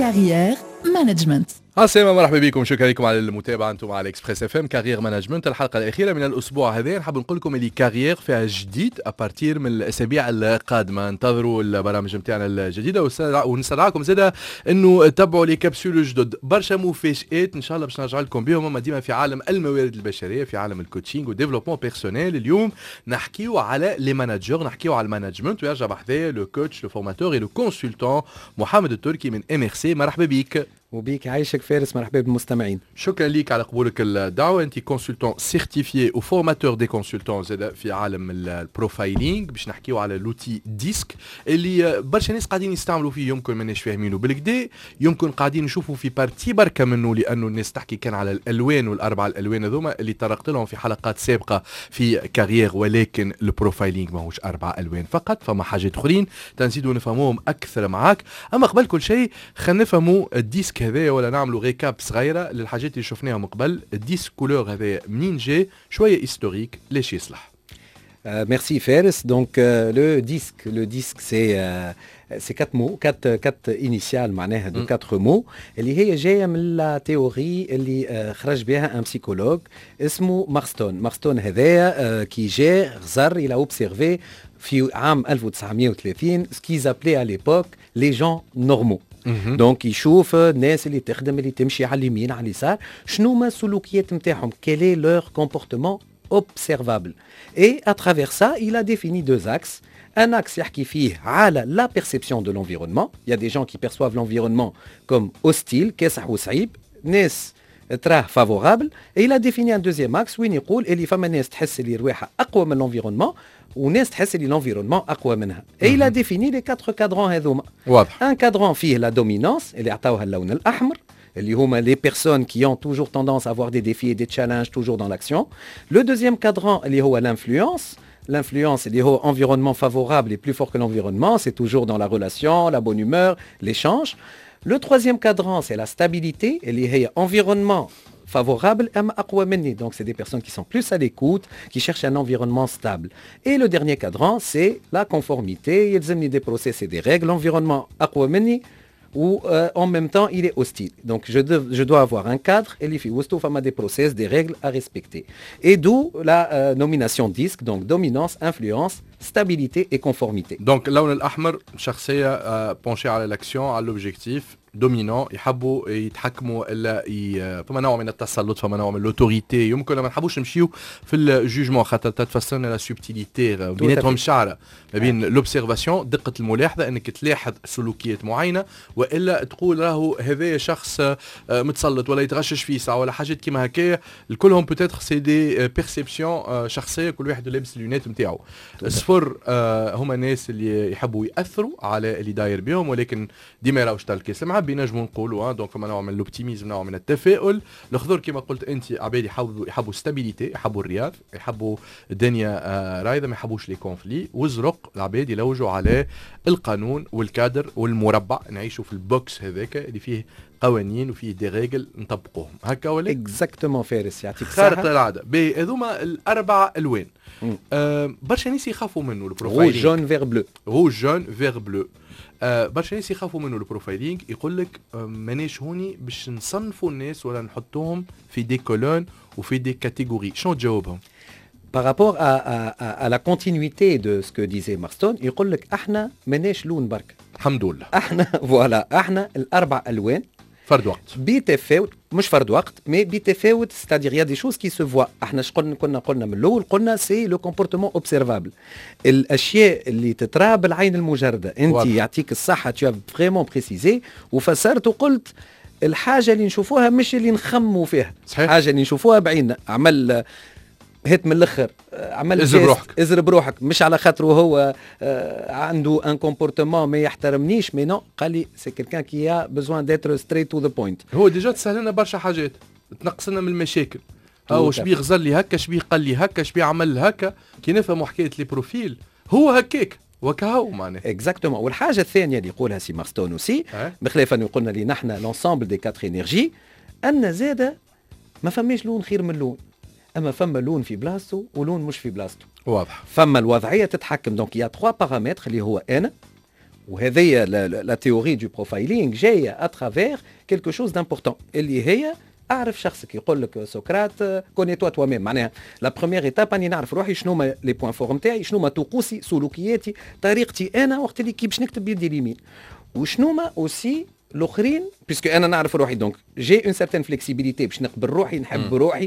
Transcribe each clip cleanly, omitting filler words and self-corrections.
كارير مانجمنت. السلام مرحبا بكم، شكرا لكم على المتابعه انتم على اكسبريس اف ام كارير مانجمنت. الحلقه الاخيره من الاسبوع هذا نحب نقول لكم اللي كارير فيها جديد ابارتير من الاسابيع القادمه. انتظروا البرامج نتاعنا الجديده ونسرعكم زاده انه تتبعوا لي كابسول جدد برشا مفاجات ان شاء الله باش نرجع لكم بهم. اما ديما في عالم الموارد البشريه، في عالم الكوتشينغ وديفلوبمون بيرسونيل. اليوم نحكيو على لي ماناجور، نحكيو على المانجمنت، ويرجع بحذاه لو كوتش لو فورماتور لو كونسلتون محمد التركي من MRC. مرحبا بيك. وبيك عايشك فارس، مرحبا بالمستمعين. شكرا لك على قبولك الدعوه. انت كونسلتون سيرتيفيي وفورماتور دي كونسلتون زاد في عالم البروفايلينغ. باش نحكيو على لوتي ديسك اللي برشا ناس قاعدين يستعملوا فيه، يمكن ماناش فاهمينه بالكدا، يمكن قاعدين نشوفوا في بارتي بركه منه، لانه الناس تحكي كان على الالوان والاربع الالوان هذوما اللي طرقت لهم في حلقات سابقه في كارير. ولكن البروفايلينغ ماهوش اربع الوان فقط، فما حاجات اخرين تنزيدوا نفهموهم اكثر معاك. اما قبل كل شيء خلينا نفهموا الديسك هذا ولا نعملوا ريكاب صغيره للحاجات اللي شفناهم قبل. الديسك كولور هذا منين جاي، شويه هيستوريك ليش يصلح. Merci Fers. Donc le disque c'est quatre mots, quatre initiales معناها de quatre mots اللي هي جايه من لا تيوري اللي خرج بها ان بسيكولوج اسمه مارستون هذايا كي جاء غزر الى اوبسيرفي في عام 1930 ce qu'ils appelaient à l'époque les gens normaux. دونك يشوف الناس اللي تخدم اللي تمشي على اليمين على اليسار شنو ما السلوكيات نتاعهم، quel est leur comportement observable. Et à travers ça, il a défini deux axes. Un axe يحكي فيه على la perception de l'environnement. Il y a des gens qui perçoivent l'environnement comme hostile, كاسح وصعيب، ناس تراه favorable. Et il a défini un deuxième axe وين يقول اللي فما ناس تحس اللي رواحها أقوى من l'environnement وناس تحس اللي l'environnement أقوى منها. Et il a défini les quatre cadrans هذوما. واضح. Un cadran فيه la dominance اللي عطاوها اللون الأحمر اللي هما les personnes qui ont toujours tendance à avoir des défis et des challenges toujours dans l'action. Le deuxième cadran اللي هو l'influence. L'influence اللي هو environnement favorable et plus fort que l'environnement, c'est toujours dans la relation, la bonne humeur, l'échange. Le troisième cadran, c'est la stabilité اللي هي environnement favorable أما أقوى مني. Donc c'est des personnes qui sont plus à l'écoute, qui cherchent un environnement stable. Et le dernier cadran, c'est la conformité. يلزمني des process et des règles. L'environnement أقوى مني ou en même temps il est hostile. Donc je dois avoir un cadre et les filles des process, des règles à respecter. Et d'où la nomination disque, donc dominance, influence, stabilité et conformité. Donc اللون الأحمر شخصية بونشي على الأكسيون على الأوبجيكتيف دومينون، يحبوا يتحكموا الا فما نوع من التسلط، فما نوع من الاوتوريتي. يمكن ما نحبوش نمشيو في الجوجمون خاطر تتفسر لنا لا سوبتيليتي بيناتهم شعره ما بين لوبسيرفاسيون دقه الملاحظه، انك تلاحظ سلوكيات معينه والا تقول راهو هذايا شخص متسلط ولا يتغشش فيه ساعه ولا حاجات كيما هكايا. الكلهم بوتيتر سي دي بيرسيبسيون شخصيه، كل واحد لابس اللونات نتاعو. الصفر هما ناس اللي يحبوا ياثروا على اللي داير بهم، ولكن ديما راهوش تالكيس معاه بينجموا نقولوا دونك فما نوع من الاوبتيميزم، نوع من التفاؤل. الخضر كما قلت انت عباد يحبوا ستابيليتي، يحبوا الرياض، يحبوا الدنيا رايده، ما يحبوش لي كونفلي. وزرق العباد يلوجوا على القانون والكادر والمربع، نعيشوا في البوكس هذاك اللي فيه قوانين وفيه دي ريغل نطبقوهم هكا ولا اكزاكتومون فارس يعطيك الصحه. خارطه العاده باهي. هذوما الاربع الوان برشا ناس يخافوا منه البروفايلينغ. روج جون فيغ بلو، روج جون فيغ بلو. برشا ناس يخافوا منه البروفايلينغ، يقول لك ماناش هوني باش نصنفوا الناس ولا نحطوهم في دي كولون وفي دي كاتيجوري. شنو تجاوبهم؟ Par rapport à la continuité de ce que disait Marston, يقول لك احنا ماناش لون برك. الحمد لله. احنا فوالا احنا الاربع الوان فرد وقت بتفاوت، مش فرد وقت مي بتفاوت. ستادير يا دي شوز كي سو فوا. احنا قلنا من الاول، قلنا سي لو كومبورتمون اوبسيرفابل، الاشياء اللي تترى بالعين المجرده. انت يعطيك الصحه tu as vraiment précisé وفسرت وقلت الحاجه اللي نشوفوها مش اللي نخموا فيها. صحيح. حاجه اللي نشوفوها بعيننا. عمل هات من الاخر، عمل ازرب روحك مش على خاطر هو عنده ان كومبورتمون ما يحترمنيش، مي نو قال لي سي كيلكان كي ا بزوان ديتر ستريت تو ذا بوينت. هو ديجا تسهل لنا برشا حاجات، تنقص لنا من المشاكل. او شبيه غزر لي هكا، شبيه قال لي هكا، شبيه عمل هكا. كي نفهموا حكايه لي بروفيل هو هكاك وكهو معناه. اكزاكتومون. والحاجه الثانيه اللي يقولها سي مارستون اوسي، بخلاف انه قلنا لي نحن لونسامبل دي كاتر انرجي، ان زاده ما فماش لون خير من لون، اما فما لون في بلاصتو ولون مش في بلاصتو. واضح. فما الوضعيه تتحكم. دونك يا 3 بارامتر اللي هو انا وهذه لا تيوري دو بروفايلينغ جايه اترافير كيلكو شوز دامبورتون اللي هي اعرف شخصك. يقول لك سقراط كوني توا توا ميم، معناها لا بروميير ايتاب اني نعرف روحي شنو ما لي بوين فور نتاعي، شنو ما طقوسي سلوكياتي طريقتي انا وقت اللي كي باش نكتب بيدي اليمين، وشنو ما اوسي الاخرين بيسكو انا نعرف روحي. دونك جي اون سيرتين فليكسيبيليتي باش نقبل روحي، نحب روحي،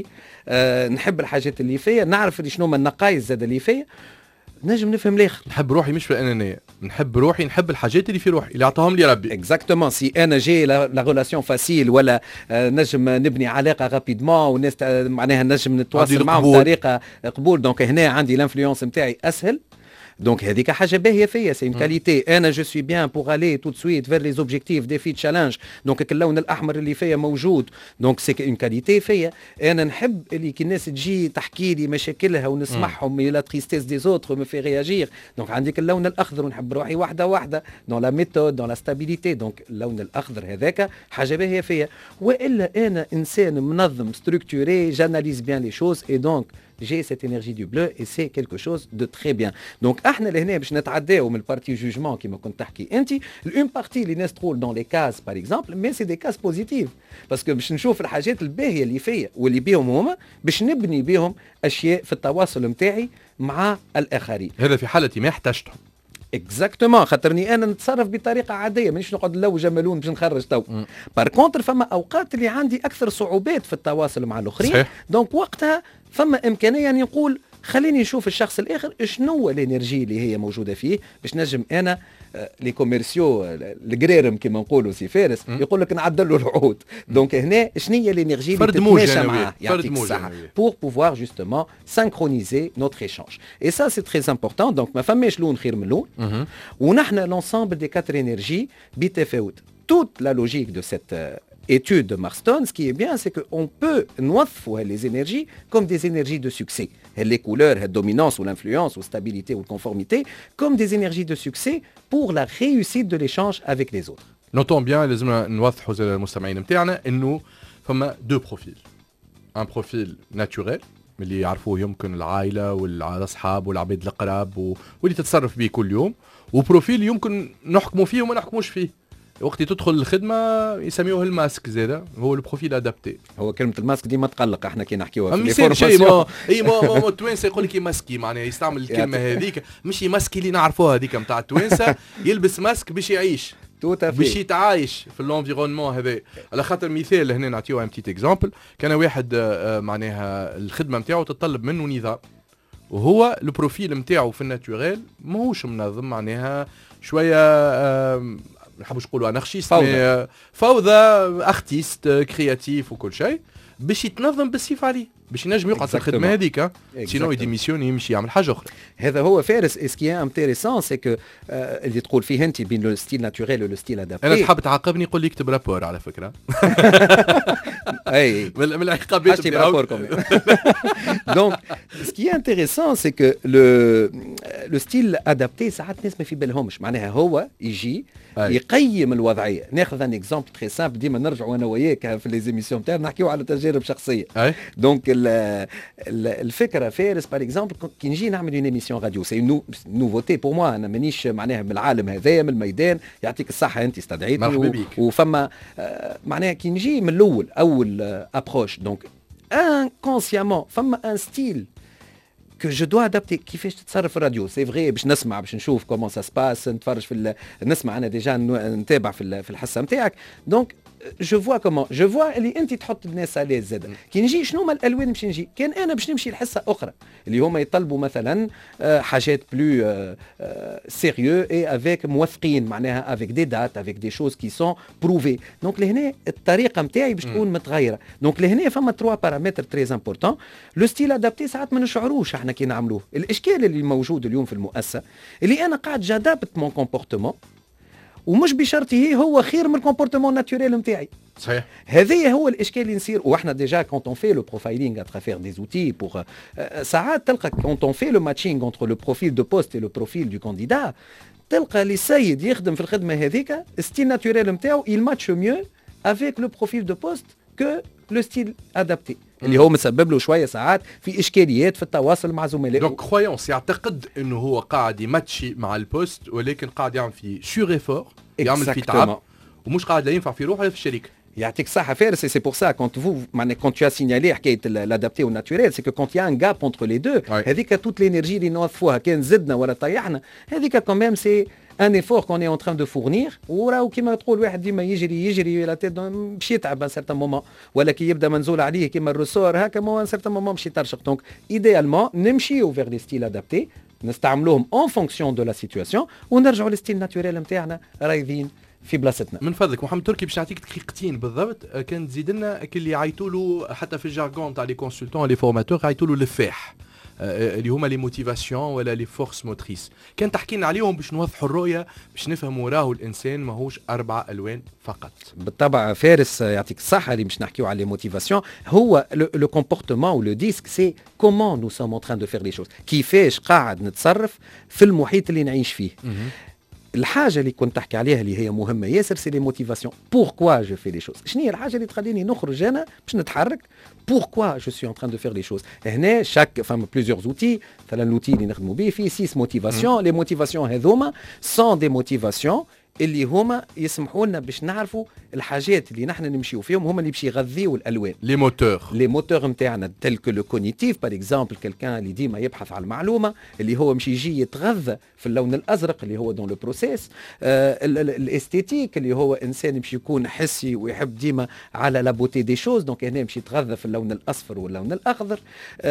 نحب الحاجات اللي فيا، نعرف شنو ما النقايص زاد اللي فيا، نجم نفهم الاخر. نحب روحي مش في الانانيه، نحب روحي، نحب الحاجات اللي في روحي اللي عطاهم لي ربي. اكزاكتومون. سي انا جي لا ريلاسيون فاسيل ولا نجم نبني علاقه رابيدمون والناس معناها نجم نتواصل معهم بطريقه قبول، دونك هنا عندي الانفلونس نتاعي اسهل. Donc هذيك حاجه باهيه فيا، سي اون كاليتي. انا جو سوي بيان بور الي تو سويت فير لي اوبجيكتيف ديفي تشالنج، دونك اللون الاحمر اللي فيا موجود، دونك سي اون كاليتي فيا. انا نحب اللي كي الناس تجي تحكي لي مشاكلها ونسمعهم مي لا تريستيس دي زوتر مي في رياجير، دونك عندك اللون الاخضر ونحب روحي واحده واحده دون لا ميثود دون لا ستابيليتي، دونك اللون الاخضر هذاك حاجه باهيه فيا. والا انا انسان منظم ستركتوري، جاناليز بيان لي شوز اي دونك j'ai cette énergie du bleu et c'est quelque chose de très bien. Donc احنا لهنا باش نتعداو من البارتي جوجمون كيما كنت تحكي انت، اون بارتي اللي الناس تقول دون لي كاز باغ اكزومبل، مي سي دي كاز بوزيتيف باسكو باش نشوف الحاجات الباهيه اللي فيا واللي بيهم هما باش نبني بهم اشياء في التواصل نتاعي مع الاخرين. هذا في حالتي ما احتجتهم. اكزاكتومون، خاطرني انا نتصرف بطريقه عاديه، مانيش نقعد نلوج جمالون باش نخرج تو. بار كونتر فما اوقات اللي عندي اكثر صعوبات في التواصل مع الاخرين، صحيح. دونك وقتها فما امكانيه اني نقول خليني نشوف الشخص الاخر شنو الانرجي اللي هي موجوده فيه باش نجم انا لي كوميرسيو القريرم كما نقولوا سي فارس يقول لك نعدل له العقود. دونك هنا شنو هي الانرجي اللي تتماشى معاه يعطيك الصحه pour pouvoir justement synchroniser notre échange. Et ça c'est très important. Donc ما فماش لون خير من لون، ونحن l'ensemble des quatre énergies بتفاوت. Toute la logique de cette étude de Marston, ce qui est bien, c'est qu'on peut نوظفوا les énergies comme des énergies de succès. Les couleurs, la dominance ou l'influence ou stabilité ou conformité, comme des énergies de succès pour la réussite de l'échange avec les autres. Notons bien, لازمنا نوضحوا للمستمعين نتاعنا انه فما دو بروفيل. ان بروفيل ناتوريل اللي يعرفوه يمكن العائله والاصحاب والعباد القراب واللي تتصرف به كل يوم، وبروفيل يمكن نحكموا فيه وما نحكموش فيه. وقت تدخل الخدمه يسميوه الماسك زاده، هو البروفيل ادابتي. هو كلمه الماسك ديما تقلق احنا كي نحكيوها في الفورماسيون. اي ما التوانسه يقول لك ماسكي، معناها يستعمل الكلمه هذيك، مش ماسكي اللي نعرفوها هذيك نتاع التوانسه، يلبس ماسك باش يعيش، باش يتعايش في الانفيرونمون هذا. على خاطر مثال هنا نعطيوه ان بتيت اكزامبل، كان واحد معناها الخدمه نتاعو تتطلب منه نظام، وهو البروفيل نتاعو في الناتوريل ماهوش منظم، معناها شويه ما نحبوش نقولوا انارشيست، فوضى، ارتيست كرياتيف وكل شيء، باش يتنظم بالصيف عليه باش ينجم يقعد في الخدمه هذيك، سينو يديميسيون يمشي يعمل حاجه اخرى. هذا هو فارس. اسكي انتريسون سي كو اللي تقول فيه انت بين لو ستيل ناتوريل ولو ستيل ادابتي. انا تحب تعاقبني قول لي اكتب رابور على فكره. اي من العقابات اكتب رابور كومي. دونك اسكي انتريسون سي كو لو ستيل ادابتي ساعات الناس ما في بالهمش، معناها هو يجي يقيم الوضعيه. ناخذ ان اكزامبل تري سامبل، ديما نرجعوا انا وياك في لي زيميسيون تاعنا نحكيو على تجارب شخصيه. دونك الفكره فارس باغ اكزومبل كي نجي نعمل اون ايميسيون راديو سي نوفوتي بور موا، انا مانيش معناها من العالم هذايا من الميدان، يعطيك الصحه انت استدعيتني وفما معناها كي نجي من الاول اول ابروش، دونك انكونسيامون فما ان ستيل que je dois adapter. كيفاش تتصرف في الراديو سي فغي باش نسمع باش نشوف كومون سا سباس، نتفرج في نسمع انا ديجا نتابع في الحصه نتاعك. دونك جو فوا كومون جو فوا اللي انت تحط الناس عليه زاد. كي نجي شنو هما الالوان باش نجي، كان انا باش نمشي لحصه اخرى اللي هما يطلبوا مثلا حاجات بلو سيريو اي افيك موثقين، معناها افيك دي دات افيك دي شوز كي سون بروفي. دونك لهنا الطريقه نتاعي باش تكون متغيره. دونك لهنا فما 3 بارامتر تري امبورطون. لو ستيل ادابتي ساعات ما نشعروش احنا كي نعملوه. الاشكال اللي موجود اليوم في المؤسسه اللي انا قاعد جادابت مون كومبورتمون، ومش بشرطه هو خير من الكومبورتمون ناتوريل نتاعي. صحيح. هذا هو الاشكال اللي نصير. واحنا ديجا كونت اون في لو بروفايلينغ اترافير دي زوتي بور ساعات تلقى كونت اون في لو ماتشينغ انتر لو بروفيل دو بوست اي لو بروفيل دو كانديدا، تلقى لي سيد يخدم في الخدمه هذيك ستيل ناتوريل نتاعو il match mieux avec le profil de poste que le style adapté. اللي هو مسبب له شويه ساعات في اشكاليات في التواصل مع زملائه. دونك كرويونس يعتقد انه هو قاعد يماتشي مع البوست ولكن قاعد يعمل في سور ايفور، يعمل في تعب ومش قاعد لا ينفع في روحه ولا في الشركه. يعطيك صحة فارس. Et c'est pour ça quand tu as signalé حكاية l'adapté au naturel, c'est que quand il y a un gap entre les deux, هذيك toute l'énergie اللي نوظفوها كان زدنا ولا طيحنا هذيك quand même c'est un effort qu'on est en train de fournir. وراو كيما تقول واحد ديما يجري لا تيت باش يتعب ان سيرتان مومون، ولا كي يبدا منزول عليه كيما الرسور هكا مو ان سيرتان مومون باش يترشق. دونك ايديالمون نمشيو فيغ لي ستيل ادابتي، نستعملوهم اون فونكسيون دو لا سيتواسيون ونرجعوا للستيل ناتوريل نتاعنا رايدين في بلاصتنا. من فضلك محمد تركي باش نعطيك دقيقتين بالضبط، كان تزيد لنا اللي عيطوا له حتى في الجارغون تاع لي كونسلتون لي فورماتور عيطوا له الفاح اللي هما لي موتيفاسيون ولا لي فورس موتريس. كان تحكي لنا عليهم باش نوضحوا الرؤيه باش نفهموا راهو الانسان ماهوش 4 ألوان فقط. بالطبع فارس يعطيك الصحه اللي باش نحكيو على لي موتيفاسيون. هو لو كومبورتمون و لو ديسك سي كومون نو سوم اون تران دو فير لي شوز، كيفاش قاعد نتصرف في المحيط اللي نعيش فيه. الحاجه اللي كنت تحكي عليها اللي هي مهمه ياسر سي لي موتيفاسيون. بوركوا جو في لي شوز، شنو هي الحاجه اللي تخليني نخرج انا باش نتحرك؟ بوركوا جو سي اون تران دو فير لي شوز. هنا شاك فما بليزيور زوتي، مثلا لوتي اللي نخدموا به فيه 6 موتيفاسيون. لي موتيفاسيون هذوما سون دي موتيفاسيون اللي هما يسمحوا لنا باش نعرفوا الحاجات اللي نحن نمشيو فيهم هما اللي باش يغذيو الالوان. لي موتور نتاعنا تل كو لو كوغنيتيف باغ اكزومبل، كلكان اللي ديما يبحث على المعلومه اللي هو مش يجي يتغذى في اللون الازرق اللي هو دون لو بروسيس. الاستيتيك اللي هو انسان باش يكون حسي ويحب ديما على لا بوتي دي شوز، دونك هنا باش يتغذى في اللون الاصفر واللون الاخضر.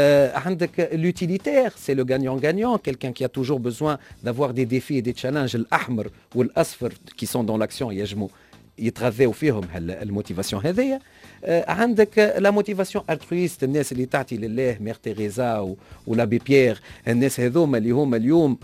عندك لوتيليتير سي لو غانيون غانيون، كلكان كي ا توجور بوزوان دافوار دي ديفي دي تشالنج. الاحمر والاصفر كي سون دون لاكسيون يجمو يتغذاو فيهم الموتيفاسيون هذيا. عندك لا موتيفاسيون الترويست، الناس اللي تعطي لله مير تيريزا ولا بيبيير، الناس هذوما اللي هما اليوم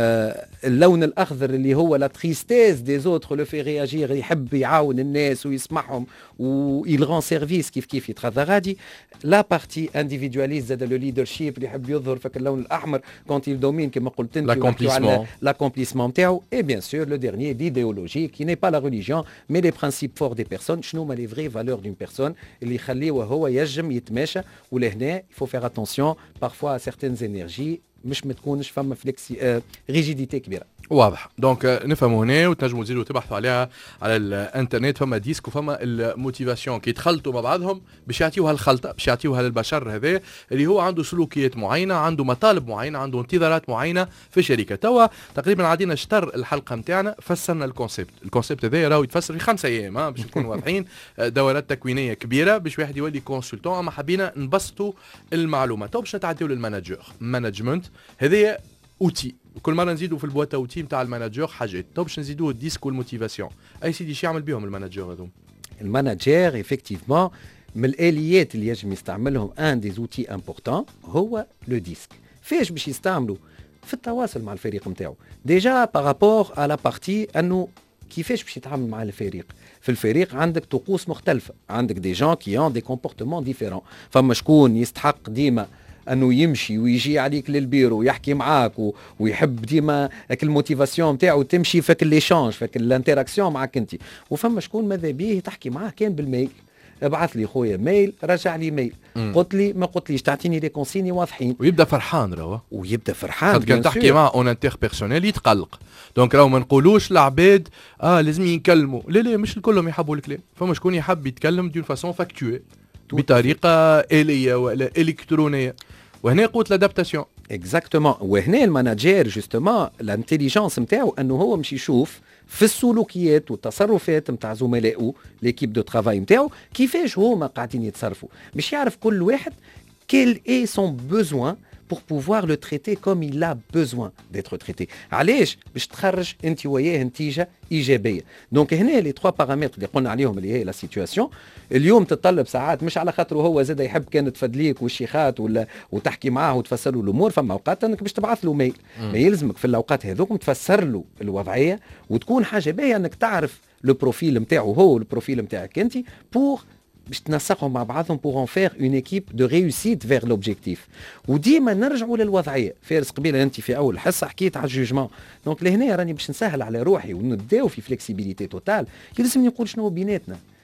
اللون الاخضر اللي هو لا تريستيز دي زوتر لو في رياجير، يحب يعاون الناس ويسمعهم ويل رون سيرفيس كيف يتغذى غادي. لا بارتي انديفيدواليست زاد لو ليدرشيب اللي يحب يظهر فك اللون الاحمر كونت يل دومين كما قلت انت لاكومبليسمون نتاعو. اي بيان سور لو ديرنيير ليديولوجي كي ني با لا ريليجيون مي لي برانسيب فور دي بيرسون. شنو هما لي فري فالور دون بيرسون اللي يخليه وهو يجم يتماشى. ولهنا يفو فير اتونسيون بارفوا سيغتين انرجي مش ما تكونش فما فليكسي ريجيديتي كبيره. واضح. دونك نفهموا هنا وتنجموا تزيدوا تبحثوا عليها على الانترنت. فما ديسك وفما الموتيفاسيون كي يتخلطوا مع بعضهم باش يعطيوها الخلطه، باش يعطيوها للبشر هذا اللي هو عنده سلوكيات معينه، عنده مطالب معينه، عنده انتظارات معينه في الشركه. توا تقريبا عادينا شطر الحلقه نتاعنا فسرنا الكونسيبت هذا راهو يتفسر في 5 ايام باش نكونوا واضحين. دورات تكوينيه كبيره باش واحد يولي كونسلتون، اما حبينا نبسطوا المعلومات. تو باش نتعداو للمانجر مانجمنت. هذه اوتي كل مره نزيدوا في البواطه اوتي نتاع المانجر حاجات. تو باش نزيدوا الديسك والموتيفاسيون. اي سيدي شو يعمل بهم المانجر هذوم؟ المانجر افكتيفمون من الاليات اللي يجب يستعملهم ان دي زوتي امبورطون هو لو ديسك. فاش باش يستعملوا؟ في التواصل مع الفريق نتاعو. ديجا بارابور على لا بارتي انه كيفاش باش يتعامل مع الفريق. في الفريق عندك طقوس مختلفه، عندك دي جون كي اون دي كومبورتمون ديفيرون. فما شكون يستحق ديما انه يمشي ويجي عليك للبيرو ويحكي معاك ويحب ديما الموتيفاسيون نتاعو تمشي فك ليشانج فك الانتراكسيون معاك انت. وفما شكون ماذا بيه تحكي معاه كان بالميل، ابعث لي خويا ميل، رجع لي ميل، قلت لي ما قلتليش، تعطيني لي كونسيني واضحين. ويبدا فرحان راهو، ويبدا فرحان. كان تحكي معاه اون انتر بيرسونيل يتقلق. دونك راهو ما نقولوش العباد لازم ينكلموا، لا مش الكلهم يحبوا الكلام. فما شكون يحب يتكلم دون فاسون فاكتوي بطريقه آلية ولا الكترونيه، وهنا قوه الادابتاسيون. اكزاكتومون. وهنا الماناجير جوستومون الانتيليجنس نتاعو انه هو مش يشوف في السلوكيات والتصرفات نتاع زملائه ليكيب دو ترافاي نتاعو كيفاش هما قاعدين يتصرفوا، باش يعرف كل واحد quel est son besoin pour pouvoir le traiter comme il a besoin d'être traité. علاش؟ باش تخرج انت وياه نتيجه ايجابيه. دونك هنا لي 3 بارامتر اللي قلنا عليهم اللي هي لا سيتواسيون اليوم تتطلب ساعات مش على خاطر هو زاد يحب كانت تفدليك والشيخات ولا وتحكي معاه وتفسر له الامور. فما اوقات انك باش تبعث له ميل، ما يلزمك في الاوقات هذوك تفسر له الوضعيه وتكون حاجه باهيه انك تعرف لو بروفيل نتاعو هو البروفيل نتاعك انت بور باش تنسقهم مع بعضهم pour en faire une équipe de réussite vers l'objectif. وديما نرجعوا للوضعيه. فارس قبيله انت في اول حصه حكيت على الجوجمون، دونك لهنا راني باش نسهل على روحي ونبداو في فليكسيبيليتي توتال. يلزم نقول شنو بيناتنا،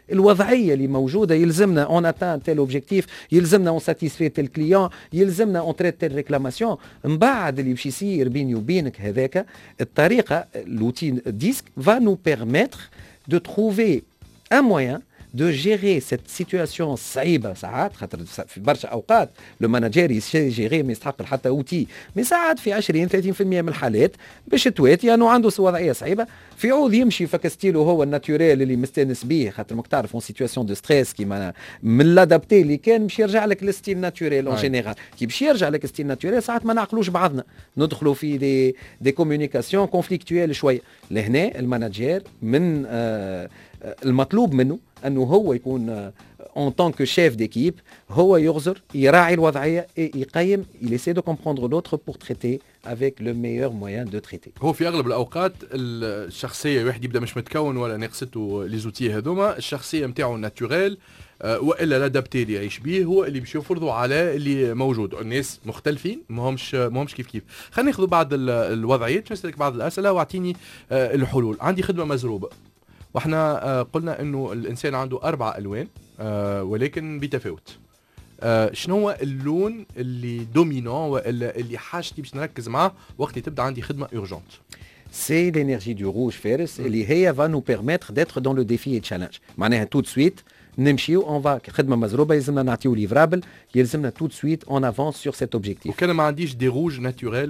الوضعيه اللي موجوده يلزمنا اون اتان تيل اوبجيكتيف، يلزمنا اون ساتيسفي تيل كليون، يلزمنا اون تريت تيل ريكلاماسيون. من بعد اللي باش يصير بيني وبينك هذاك الطريقه لوتي ديسك va nous permettre de trouver un moyen de gérer cette situation صعيبه ساعات، خاطر في برشا اوقات لو ماناجير يجيري ما يستحق حتى اوتي، مي ساعات في 20 30% من الحالات باش تواتي انه عنده وضعيه صعيبه في عوض يمشي فك ستيلو هو الناتوريل اللي مستانس بيه، خاطر ماك تعرف اون سيتواسيون دو ستريس كيما من لادابتي اللي كان باش يرجع لك الستيل ناتوريل اون جينيرال، كي باش يرجع لك الستيل ناتوريل ساعات ما نعقلوش بعضنا، ندخلوا في دي كومونيكاسيون كونفليكتويل شويه. لهنا الماناجير من المطلوب منه انه هو يكون en tant que chef d'équipe هو يغزر يراعي الوضعيه، يقيم، il essaie de comprendre l'autre pour traiter avec le meilleur moyen de traiter. هو في اغلب الاوقات الشخصيه واحد يبدا مش متكون ولا ناقصته لي زوتي هذوما، الشخصيه نتاعو ناتوريل والا لادابتي اللي يعيش به هو اللي باش يفرضوا على اللي موجود. الناس مختلفين ماهمش كيف. خلينا ناخذ بعض الوضعيات، نسالك بعض الاسئله واعطيني الحلول. عندي خدمه مزروبه واحنا قلنا انه الانسان عنده 4 الوان ولكن بتفاوت. شنو هو اللون اللي دومينون والا اللي حاجتي باش نركز معاه وقت اللي تبدا عندي خدمه اورجونت؟ C'est l'énergie du rouge فارس اللي هي va nous permettre d'être dans le défi et challenge. معناها tout de suite نمشيو اون فا خدمه مزروبه يلزمنا نعطيو ليفرابل، يلزمنا تو سويت اون افونس سور سيت اوبجيكتيف. وكان ما عنديش دي روج ناتوريل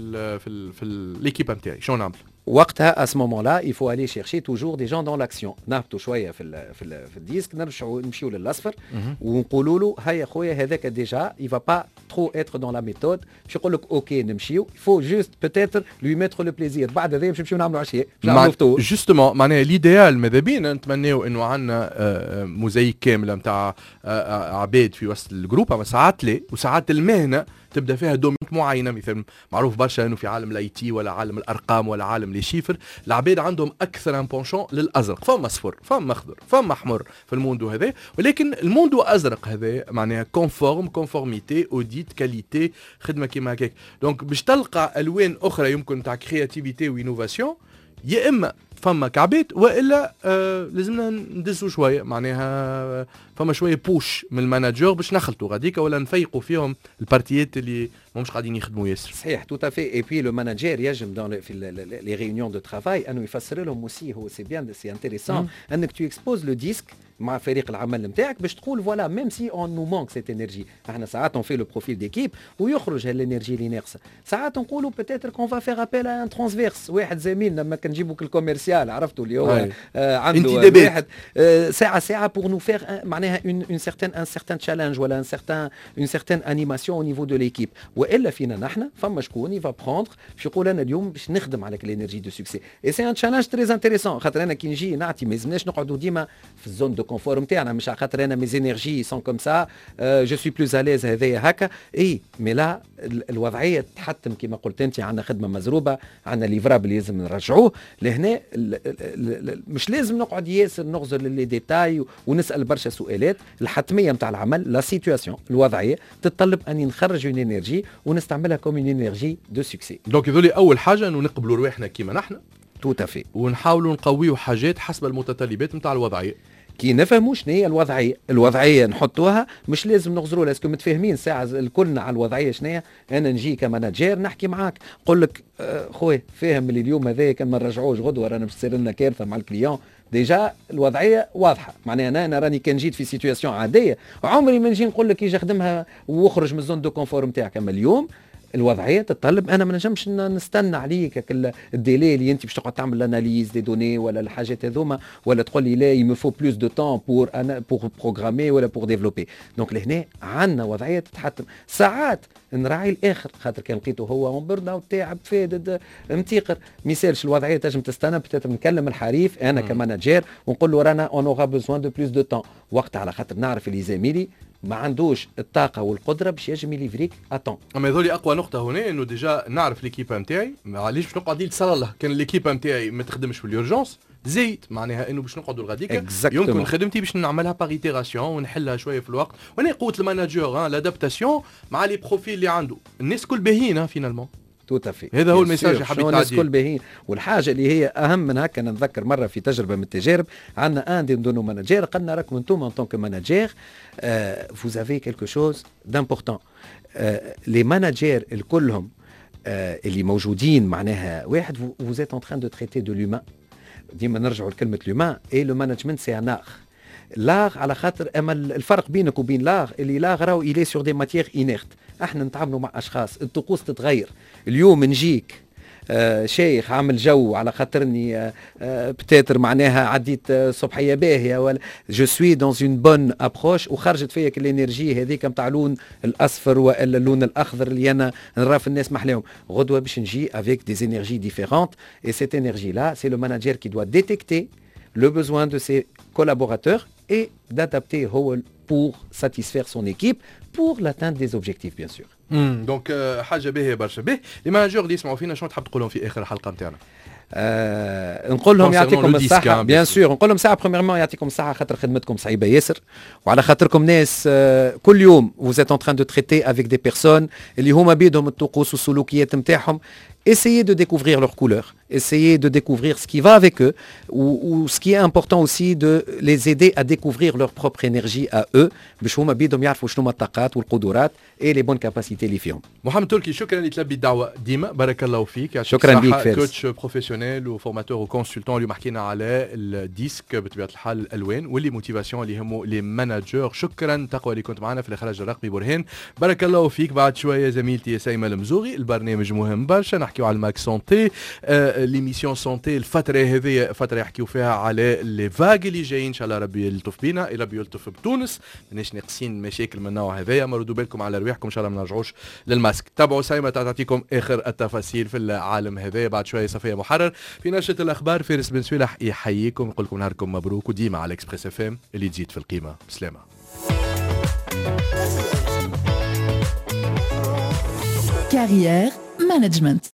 في ليكيب نتاعي شنو نعمل؟ وقتها à ce moment-là il faut aller chercher toujours des gens dans l'action. نهبطوا شويه في الديسك، نرجعوا نمشيو للاصفر ونقولوا له هيا خويا هذاك ديجا il va pas trop être dans la méthode، باش يقول لك اوكي نمشيو، il faut juste peut-être lui mettre le plaisir. بعد هذا باش نمشيو نعملوا عشاء، نعملوا فطور. جوستومون معناها ليديال ماذا بينا نتمناو انه عندنا موزايك كامله نتاع عباد في وسط الجروب، اما ساعات لا، وساعات المهنه تبدا فيها دومينت معينه. مثلا معروف برشا انه في عالم الاي تي ولا عالم الارقام ولا عالم لي شيفر العباد عندهم اكثر ان بونشون للازرق، فما اصفر فما اخضر فما احمر في الموندو هذا، ولكن الموندو ازرق هذا معناها كونفورميتي اوديت كاليتي خدمه كيما هكاك. دونك باش تلقى الوان اخرى يمكن تاع كرياتيفيتي وانوفاسيون، يا اما فما كعبات والا لازمنا ندسوا شويه، معناها فما شويه بوش من الماناجور باش نخلطوا غاديك ولا نفيقوا فيهم البارتيات اللي مش قاعدين يخدموا ياسر. صحيح تو افي. اي بي لو ماناجير يجم دون في لي ريونيون دو ترافاي انه يفسر لهم اوسي، هو سي بيان سي انتريسون انك تو اكسبوز لو ديسك مع فريق العمل نتاعك باش تقول فوالا ميم سي اون نو مانك سيت انرجي. احنا ساعات اون في لو بروفيل ديكيب ويخرج هالانرجي اللي ناقصه، ساعات نقولوا بيتيتر كون فا فيغ ابيل ان ترانسفيرس. واحد زميلنا لما كنجيبوا الكوميرسيال عرفتوا اللي هو عنده واحد ساعه بور نو فيغ معناها un certain challenge ولا une certaine animation au niveau de l'équipe. والا فينا نحن فما شكون يفا بروندر باش يقول انا اليوم باش نخدم على الانرجي دو سوكسي. اي سي ان تشالنج تري انتريسون، خاطر انا كي نجي نعطي ما يلزمناش نقعدوا ديما في الزون دو كونفور نتاعنا، مش خاطر انا ميز انرجي سون كوم سا جو سوي بلوز اليز هذايا هكا. اي مي لا الوضعيه تحتم كما قلت انت، عندنا خدمه مزروبه، عندنا ليفرابل لازم نرجعوه لهنا. مش لازم نقعد ياسر نغزر للي ديتاي ونسال برشا سؤالات. الحتميه نتاع العمل لا سيتواسيون الوضعيه تتطلب اني نخرج اون انرجي ونستعملها كوم اون انرجي دو سوكسي. دونك يذولي اول حاجه انه نقبلوا رواحنا كيما نحن تو افي، ونحاولوا نقويوا حاجات حسب المتطلبات نتاع الوضعيه. كي نفهموا شنو هي الوضعيه نحطوها، مش لازم نغزروا لها. اسكو متفاهمين ساعه الكلنا على الوضعيه شنو هي؟ انا نجي كماناجير نحكي معاك نقول لك خويا فاهم اللي اليوم هذا كان ما نرجعوش غدوه رانا باش تصير لنا كارثه مع الكليون. ديجا الوضعيه واضحه، معناها انا راني كان جيت في سيتواسيون عاديه عمري ما نجي نقول لك يجي خدمها واخرج من الزون دو كونفور نتاعك. اما اليوم الوضعيه تتطلب انا ما نجمش نستنى عليك الديلي اللي انت باش تقعد تعمل اناليز دي دوني ولا الحاجات هذوما، ولا تقول لي لا يمو فو بلوس دو طون بور بروغرامي ولا بور ديفلوبي. دونك لهنا عندنا وضعيه تتحتم. ساعات نراعي الاخر خاطر كان لقيته هو اون بيرن اوت تاعب فادد متيقر ما يسالش الوضعيه تنجم تستنى. بتاتر نكلم الحريف انا كماناجير ونقول له رانا اون اورا بوزوان دو بلوس دو طون وقت، على خاطر نعرف اللي زميلي ما عندوش الطاقه والقدره باش يجم يليفريك اتون. اما يظهر اقوى نقطه هنا انه ديجا نعرف ليكيب نتاعي، معليش باش نقعد نتصل له كان ليكيب نتاعي ما تخدمش في اليورجونس زيد، معناها انه باش نقعدوا الغديكه يمكن خدمتي باش نعملها باريتيراسيون ونحلها شويه في الوقت. وانا قوه الماناجور لادابتاسيون مع لي بروفيل اللي عنده. الناس كل باهيين فينالمون توتافي. هذا هو الميساج اللي حبيت الناس تعديه. كل باهين. والحاجه اللي هي اهم من هكا، نتذكر مره في تجربه من التجارب عندنا ان دي نو ماناجير قالنا راكم انتم ان طونك ماناجير vous avez quelque chose d'important. les managers الكلهم اللي موجودين معناها واحد vous êtes en train de traiter de l'humain. ديما نرجعوا لكلمه l'humain et le management c'est un art. لاغ على خاطر اما الفرق بينك وبين لاغ اللي لاغ راهو إلي سور دي ماتيير انيرت. احنا نتعاملوا مع اشخاص، الطقوس تتغير. اليوم نجيك شيخ عامل جو على خاطرني بتاتر معناها عديت صبحيه باهيه ولا جو سوي دون اون بون ابروش وخرجت فيك الانرجي هذيك نتاع اللون الاصفر ولا اللون الاخضر اللي انا نرى في الناس محلاهم. غدوه باش نجي افيك دي انرجي ديفيرونت اي سيت انرجي لا سي لو ماناجير كي دوا ديتيكتي le besoin de ses collaborateurs et d'adapter pour satisfaire son équipe pour l'atteinte des objectifs bien sûr. دونك حاجه باهيه برشا. باهي لي ماناجور اللي يسمعوا فينا شنو تحب تقول لهم في اخر الحلقه نتاعنا؟ نقول لهم يعطيكم الصحة بيان سور. نقول لهم ساعة بريميرمون يعطيكم الصحة خاطر خدمتكم صعيبة ياسر وعلى خاطركم ناس كل يوم vous êtes en train de traiter avec des personnes اللي هما بيدهم الطقوس والسلوكيات نتاعهم. Essayez de découvrir leurs couleurs, essayez de découvrir ce qui va avec eux ou ce qui est important aussi de les aider à découvrir leur propre énergie à eux باش هما بيدهم يعرفوا شنو الطاقات والقدرات et les bonnes capacités اللي فيهم. محمد تركي شكرا اللي تلبي الدعوه ديما، بارك الله فيك. شكرا بيك فارس. كوتش بروفيسيونيل وفورماتور وكونسلتون. اليوم حكينا على الديسك بطبيعه الحال الالوان واللي موتيفاسيون اللي يهموا لي ماناجور. شكرا تقوى اللي كنت معنا في الاخراج الرقمي برهان. بارك الله فيك. بعد شويه زميلتي سيمه المزوغي. البرنامج مهم برشا نحكيو على الماك سونتي ليميسيون سونتي. الفتره هذه فتره يحكيو فيها على لي فاغ اللي جايين ان شاء الله ربي يلطف بينا، ربي يلطف بتونس. ماناش ناقصين مشاكل من النوع هذايا. مردوا بالكم على رواحكم ان شاء الله ما نرجعوش للماسك. تابعوا سايمه تعطيكم اخر التفاصيل في العالم هذا. بعد شويه صفيه محرر في نشره الاخبار. فارس بن سويلح يحييكم يقول لكم نهاركم مبروك وديما على اكسبريس اف ام اللي تزيد في القيمه. بسلامه. Carrière Management.